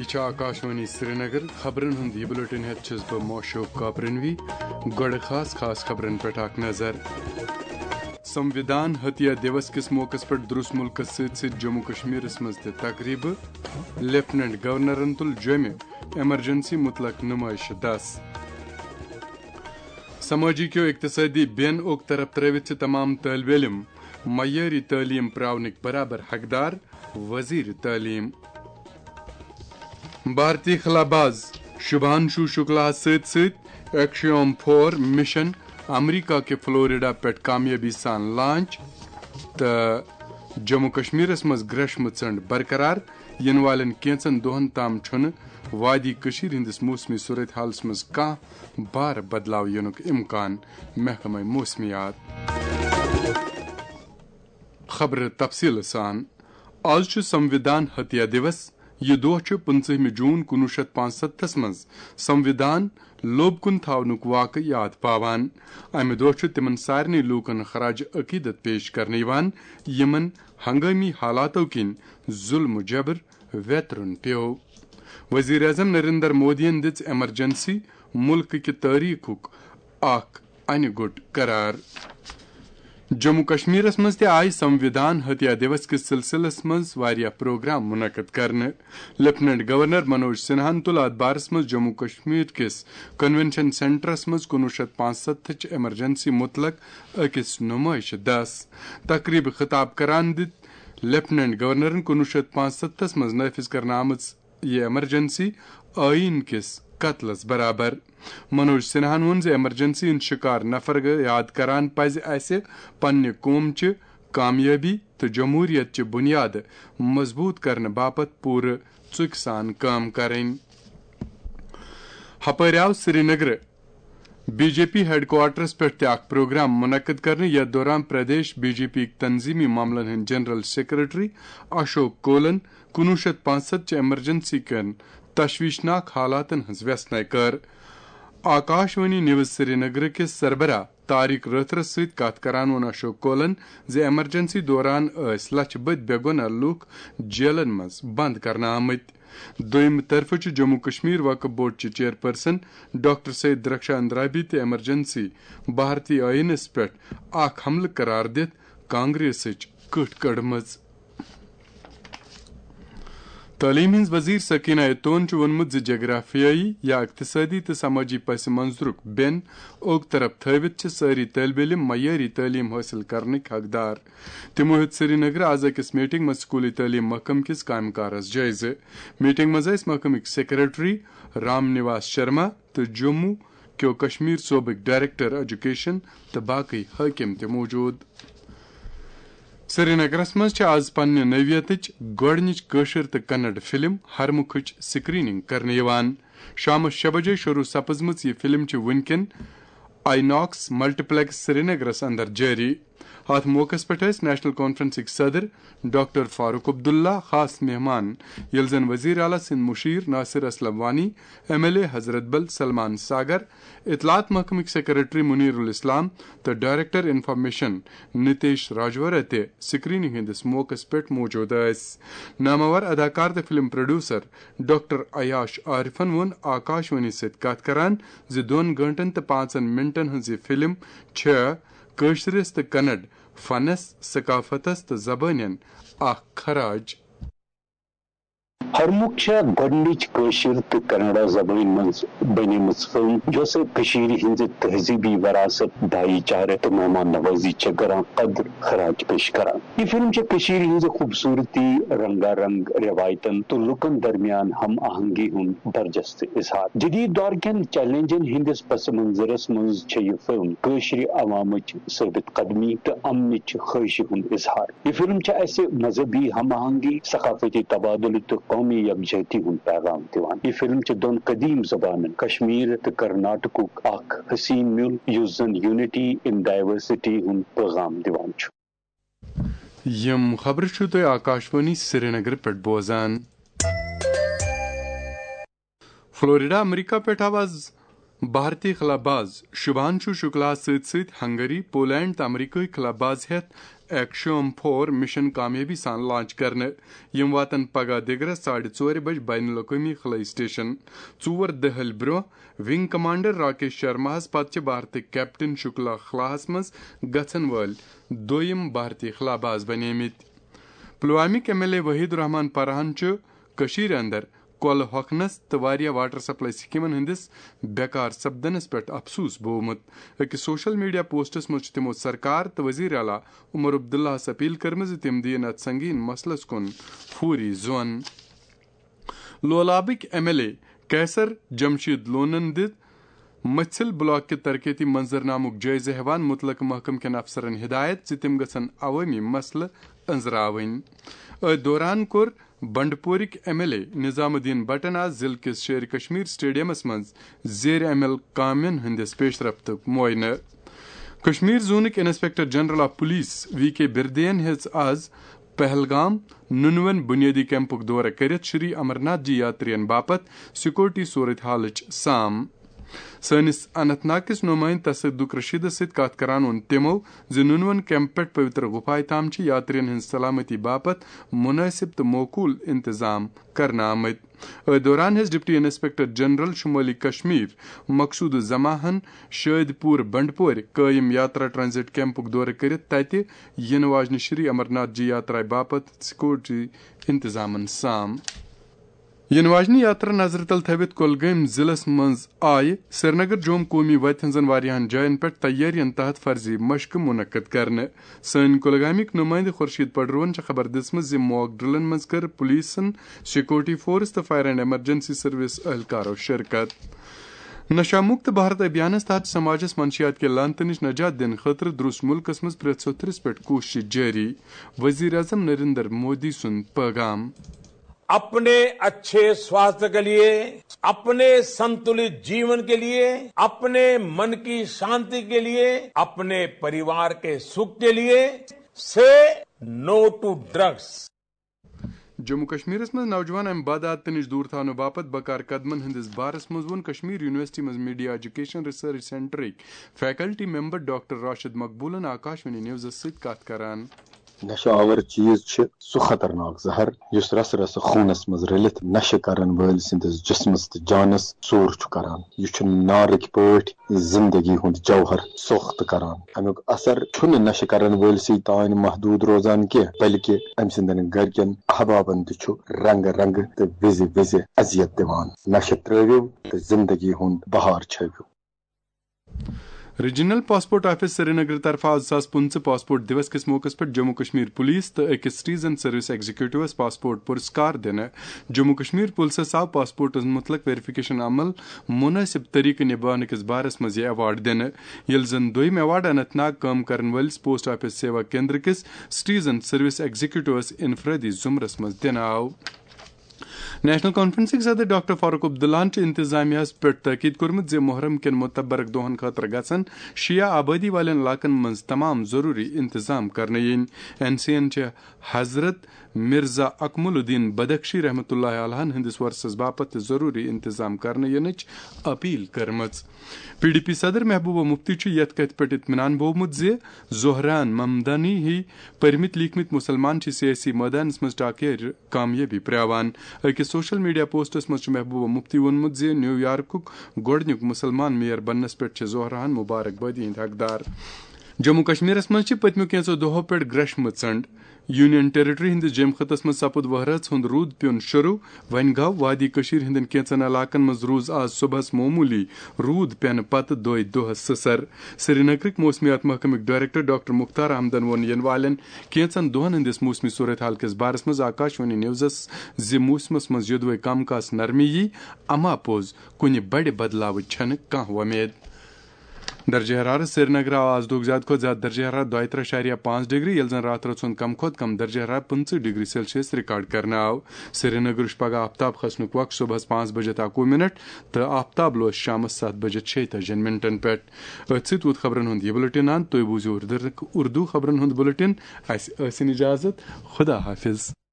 یہ آکاشوانی سری نگر خبرن ہند یہ بلٹن ہیت چھس بہ موشوق کابرنوی گوڑ خاص خبرن پہ اخ نظر سمویدھان ہتیا دیوس کس موقع پہ درس ملکس ست جموں کشمیر مز تقریب لیفٹننٹ گورنرن تل جمع ایمرجنسی مطلق نمائش 10 سماجی کیو اقتصادی بین اوک طرف تروت تمام طالب علم معیاری تعلیم پراونک برابر حقدار وزیر تعلیم بھارتی خلا باز شبھانشو شکلا ست ایکشیوم 4 مشن امریکہ کے فلوریڈا پہ کامیابی سان لانچ تو جموں کشمیر مز گرشم ژنڈ برقرار ین والن کینچن دہن تام چھن وادی کشیر ہندس موسمی صورت حالس مز کان بار بدلاو ینک امکان محکمہ موسمیات خبر تفصیل سان آج سمویدھان ہتیا دیوس یہ دہ 15 جون 1965 مز سمویدھان لوب کن تھونک واقع یاد پاوان امہ دہ تمن سارے لوکن خراج عقیدت پیش کرنے یمن ہنگامی حالاتو کن ظلم و جبر ویترن پیو وزیر اعظم نریندر مودین دژ ایمرجنسی ملک کی تاریخ اخ انہ گٹ قرار جموں کشمیر مز آئی سمویدھان ہتیا دیوس کس سلسلس مز واریاہ پروگرام منعقد کرنے لیفٹننٹ گورنر منوج سنہان تل ات بارس مز جموں کشمیر کس کنونشن سینٹرس مز 1965 ایمرجنسی مطلق اکس نمائش 10 تقریب خطاب کران دت لیفٹننٹ گورنرن 1965 مز نافذ کرنے آمت یہ ایمرجنسی آئین کس قتلس برابر منوج سنہان ون ایمرجنسی ہند شکار نفر یاد کران پز اسہ پنہ قوم چہ کامیابی تو جمہوریت چہ بنیاد مضبوط کرنے باپت پورہ ژک سان کام کریں ہپر آو Srinagar B J P headquarters پہ اخ پروگرام منعقد کرنے یتھ دوران پردیش بی جے پی تنظیمی معاملن ہند جنرل سیکرٹری اشوک کولن 1965 ایمرجنسی کن تشویشناک حالاتن ہز ویسنے کر آکاشوانی نیوز سری نگر کس سربراہ طارق راتھرس ست کت کران ون اشوک کولن ایمرجنسی دوران لچھ بد بے گناہ لوک جیلن مز بند کرنا آمت دویم طرف جموں کشمیر وقف بورڈ چہ چیئرپرسن ڈاکٹر سید رکشا اندرابی تہ ایمرجنسی بھارتی آئینس پہ اخ حملہ قرار دت کانگریسچ کٹ کڑمز تعلیم ہز وزیر سکینہ ایتون وونمت جغرافیائی یا اقتصادی تو سماجی پس منظرک بین اوک طرف تھوت ساری طالب علم معیاری تعلیم حاصل کرنک حقدار تمو ہیت سری نگر آز اکس میٹنگ مز سکولی تعلیم محکم کس کام کارس جائزہ میٹنگ مز محکمک سیکرٹری رام نواس شرما تو جموں کیو کشمیر صوبک ڈائریکٹر ایجوکیشن تو باقی حاکم تہ موجود سری نگرس مز آز پنہ نوعیت گوڑنچ کشر تو کنڑ فلم ہرمکھچ سکریننگ کرنے شام 6 بجے شروع سپزمت یہ فلم ونکن آئی ناکس ملٹی پلیکس سری نگرس اندر جاری ات موقع پہ نیشنل کانفرنسک صدر ڈاکٹر فاروق عبداللہ خاص مہمان یل زن وزیر اعلیٰ سند مشیر Nasir Aslam Wani M L A Hazratbal Salman ساگر اطلاعات محکمک سیکرٹری منیر الاسلام تو ڈائریکٹر انفارمیشن نتیش راجورہ تہ سکریننگ ہندس موقع پہ موجود نامور اداکار تو فلم پروڈیوسر ڈاکٹر عیاش عارفن ون آکاشوانی ست کت کران 2 گھنٹن تو 5 منٹن ہز یہ فلم کشرس تو کنڑ فنس ثقافتس تو زبانن اخ خراج ہرمکھ گۄڈنِچ کٲشِر تہٕ کنڑا زبان منٛز بنیمٕژ فلم یۄس کٔشیٖرِ ہٕنٛزِ تہذیٖبی وراثت بھایی چارہ تہٕ مہمان نوازی چھِ کران قدر خراج پیش کران یہ فلم چھِ کٔشیٖرِ ہٕنٛزِ خوبصوٗرتی رنگا رنگ روایتن تہٕ لُکن درمیان ہم آہنگی ہُنٛد برجست اظہار جدید دور کٮ۪ن چیلنجن ہٕنٛدِس پس منظرس منٛز چھِ یہ فلم کٲشرِ عوامٕچ ثٲبت قدمی تہٕ امنٕچ خٲہشہِ ہُنٛد اظہار یہ فلم چھِ اسہِ مذہبی ہم آہنگی ثقافتی تبادلہٕ تہٕ قومی یکجہتی ہند پیغام دیوان یہ فلم چھ دون قدیم زبانن کشمیر تو کرناٹکک اخ حسین مل یس زن یونٹی ان ڈائیورسٹی ہند پیغام دیوان چھ یم خبر چھو تہ آکاشوانی سری نگر پہ بوزان فلوریڈا امریکہ پہ آواز بھارتی خلا باز شبھانشو شکلا ست ہنگری پولینڈ تو امریکی خلا باز ہیت ایکشوم 4 مشن کامیابی سان لانچ کرنے یم واتن پگہ دگرس 4:30 بج بین الاقوامی خلائی سٹیشن 4 دہل برو ونگ کمانڈر راکیش شرما پتہ بھارتک کیپٹن شکلا خلاہس مز گھن ول دویم بھارتی خلا باز بنیمت. پلوامک M L A Waheed ur Rehman پرہان کشیر اندر کول ہوکنس تو واریاہ واٹر سپلائی سکیمن ہندس بیکار سپدنس پہ افسوس بومت. اکس سوشل میڈیا پوسٹس مز تمو سرکار تو وزیر اعلیٰ عمر عبداللہ اپیل کرمز تم دین ات سنگین مسلس کن فوری زون. لولابک M L A Kaiser Jamshid لونن دت متھل بلاک کے ترقیتی منظرنامک جائزہ ہیوان متعلقہ محکمہ کن افسرن ہدایت تم گھن عوامی مسلہ انزراون. دوران کور بنڈپورک ایم ایل اے نظام الدین بٹن آز ضلع کس شیر کشمیر سٹیڈیمس مز زیر عمل کامین ہندس پیش رفت معائنہ. کشمیر زونک inspector general of police V K بردین ہز آز پہلگام ننون بنیادی کیمپک دورہ کرت شری امرناتھ جی یاترین باپت سیکورٹی صورت حالچ سام. سنس اننت ناگ کس نمائند تصدق رشید ست کت کران وون تمو ننون کیمپ پہ پوتر گفائے تام یاترین ہند سلامتی باپت مناسب تو موقول انتظام کرنا آمت. دوران ہز ڈپٹی انسپیکٹر جنرل شمالی کشمیر مقصود زماہن شاد پور بنڈپور قائم یاترا ٹرانزٹ کیمپک دورہ کرت تتہ ین واجن شری امرناتھ جی یاترا باپت سیکورٹی انتظامن سام. ین واجنی یاترا نظر تل تھوت کولگام ضلع مز آئے سری نگر جوم قومی وتہ ہنزن واریاہن جائن پہ تیارین تحت فرضی مشق منعقد کرنے. سن کولگامک نمائندہ خورشید پڈرون خبر دژمژ موک ڈرلن مز کر پولیسن سیکورٹی فورس تو فائر اینڈ ایمرجنسی سروس اہلکارو شرکت. نشہ مکت بھارت ابھیانس تحت سماجس منشیات کے لانت نش نجات دن خاطر درست ملکس مز پریت سوتھرس پہ کوشش جاری. وزیر اعظم نریندر مودی سن پیغام. اپنے اچھے سواستھ کے لیے، اپنے سنتلت جیون کے لیے، اپنے من کی شانتی کے لیے، اپنے پریوار کے سکھ کے لیے سے no to drugs. Jammu Kashmir مز نوجوان ام بدعات نش دور تھانہ باپت بکار قدمن ہندس بارس مز وون کشمیر یونیورسٹی مز میڈیا ایجوکیشن ریسرچ سینٹرک فیکلٹی ممبر ڈاکٹر راشد مقبولن آکاشوانی نیوز ست کت کران. نشہ آور چیز سہ خطرناک زہر اس رس رس خونس مز رلت نشہ کرن ول سندس جسمس تو جانس ژور کران. یہ نارک پاٹ زندگی ہند جوہر سخت کران. امیک اثر نشہ کرن ول سی تان محدود روزان کی بلکہ ام سندن گرکن احبابن تہ رنگ رنگ تو وز وز اذیت دان. نشہ ترو تو زندگی ہند بہار چھو. Regional passport office Srinagar طرف 2015 پاسپورٹ دیوس کس موقع پر جموں کشمیر پولیس تو اکس سٹیزن سروس ایگزیکٹوس پاسپورٹ پرسکار دینے. جموں کشمیر پولیس آو پاسپورٹ متعلق ویریفکیشن عمل مناسب طریقہ نبھانے کس بارس مز یہ ایوارڈ دینے. یل زن دویم ایوارڈ اننت ناگ کام کرن ولس پوسٹ آفس سیوا کیندر کس سٹیزن سروس ایگزیکٹوس انفرادی زمرس مز دن آو. نیشنل کانفرنسک صدر ڈاکٹر فاروق عبداللہ انتظامیہ پہ تاکید کورمت محرم کن متبرک دہن خاطر گھن شیعہ آبادی والن علاقن مز تمام ضروری انتظام کرنے ین. این سی این حضرت مرزا اکمل الدین بدخشی رحمۃ اللہ علیہ ہندس ورسس باپت ضروری انتظام کرنے ینچ اپیل کرمچ. پی ڈی پی صدر محبوبہ مفتی یت کت پہ اطمینان بومت زہران ممدانی ہی پرمت لیکھمت مسلمان سیاسی میدانس مز ٹاکر کامیابی پریوان. اکس سوشل میڈیا پوسٹس مز محبوبہ مفتی وونمت نیو یارکک گۄڈنیُک مسلمان میئر بننس پہ زہران مبارکبادی ہند حقدار. جموں کشمیرس مز پتمو کینژو دہو پہ گرشمہ ژنڈ. یونین ٹیریٹری ہندس جیم خطس مز سپد وہرٲژ ہند رود پیون شروع. ون گو وادی کشیر ہندن کینژن علاقن مز روز آز صبحس معمولی رود پینہ پتہ دۄہس سسر. سری نگرک موسمیات محکمک ڈائریکٹر ڈاکٹر مختار احمدن وون ین والن کینژن دہن ہندس موسمی صورتحال کس بارس مز آکاشوانی نیوزس موسمس مز یدوے کم کاس نرمی یی اما پوز کنہ بڑ بدلاو چھنہ کانٛہہ وۄمید. درجہ حرارت سری نگر آو آز دہ زیادہ کھت زیادہ درجہ حرارت 32.5 ڈگری یل زن رات رات کم کھت کم درجہ حرارت 15 ڈگری سیلسیس ریکارڈ کرنے آو. سری نگر پگہ آفتاب کھسنک وقت صبح 5 بجے 21 منٹ تو آفتاب لوس شام 7 بجے 46 منٹن پہ. ات ست ووت خبرن ہند یہ بلٹن ان تھی بوزو اردو خبرن ہند بلٹن. اس اجازت خدا حافظ.